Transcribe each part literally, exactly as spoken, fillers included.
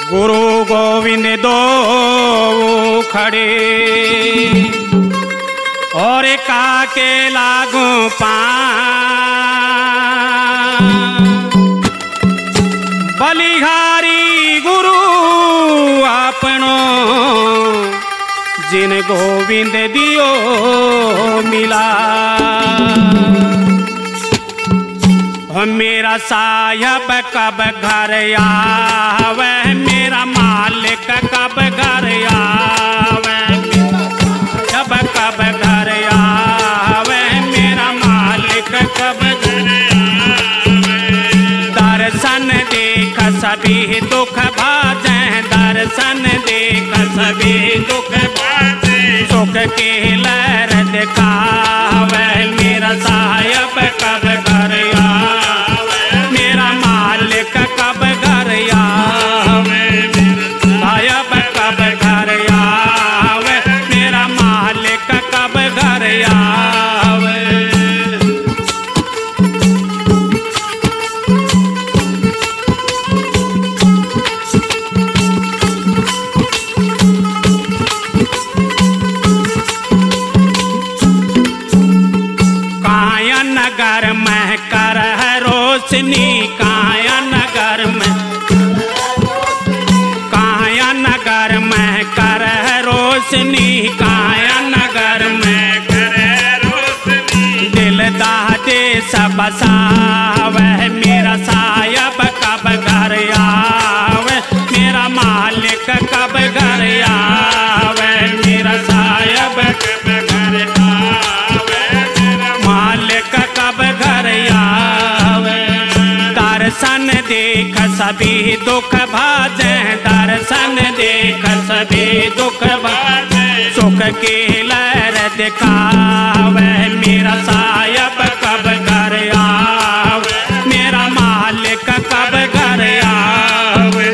गुरु गोविंद दो खड़े और काके लागू पा बलिहारी गुरु आपनो जिन गोविंद दियो मिला। मेरा साहब कब घर आवे, मेरा मालिक कब घर आवे, जब कब घर आवे, मेरा मालिक कब घर आवे। दर्शन देख सभी दुख भाजे, दर्शन देख सभी दुख भाजे, सुख के लहर दिखावे, मेरा साहब कब घर आवे, मेरा मालिक कब घर आवे, साहब कब घर आवे, मेरा मालिक कब घर आवे। काया नगर में कर है रोशनी, काया नगर में, काया नगर में कर है रोशनी, काया नगर में कर है रोशनी। दिल दादे सब सावे, मेरा साहब कब घर आवे, मेरा मालिक कब घर आवे, मेरा साहब कब घर आवे, मालिक कब घर आवे। दर्शन देख सभी दुख भाजे, दर्शन देख सभी दुख भाजे, सुख के लहर दिखावे, मेरा साहब कब घर आवे, मेरा मालिक कब घर आवे,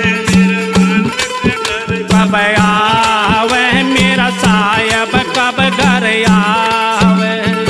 कब आवे, मेरा साहब कब घर आवे।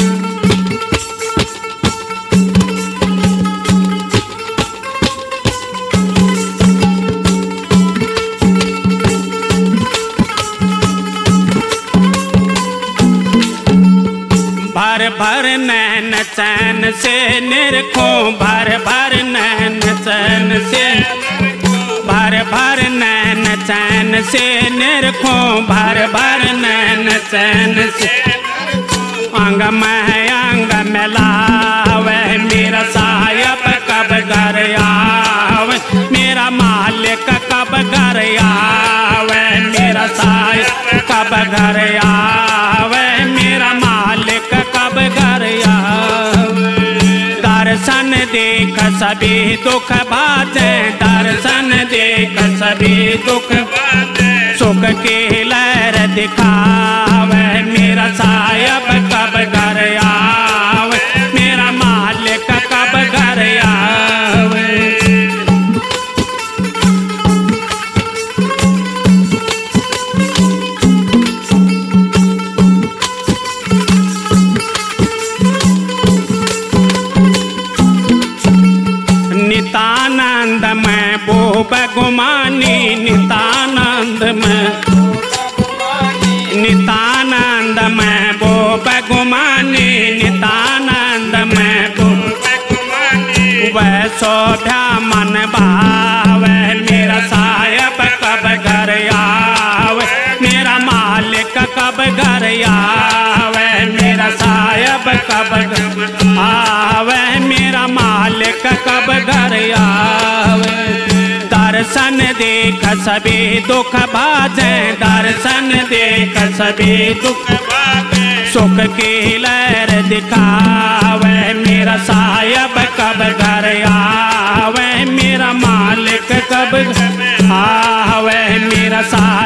भर भर नैन चैन से निरखो, भर भर नैन चैन से, भर भर नैन चैन से निरखो, भर भर नैन चैन से। अंग में अंग मिलावे, मेरा साहब कब घर आवे, मेरा मालिक कब घर आवे, मेरा साहब कब घर आवे, मेरा मालिक कब घर आवे। दर्शन देख सभी दुख भाजे, दर्शन देख सभी दुख भाजे, सुख के लहर दिखावे, मेरा साहब कब घर आवे, मेरा मालिक कब घर आवे। नितानंद में बोब गुमानी, नितानंद में, नितानंद में बोब गुमानी, नितानंद में बोब गुमानी। वह शोभा मन भावे, मेरा साहब कब घर आवे, मेरा मालिक कब घर आवे, मेरा साहब कब घर आवे, मेरा मालिक कब घर आवे। दर्शन देख सभी दुख भाजे, दर्शन देख सभी दुख भाजे, सुख की लहर दिखावे, मेरा साहब कब घर आवे, मेरा मालिक कब आवे, मेरा साहब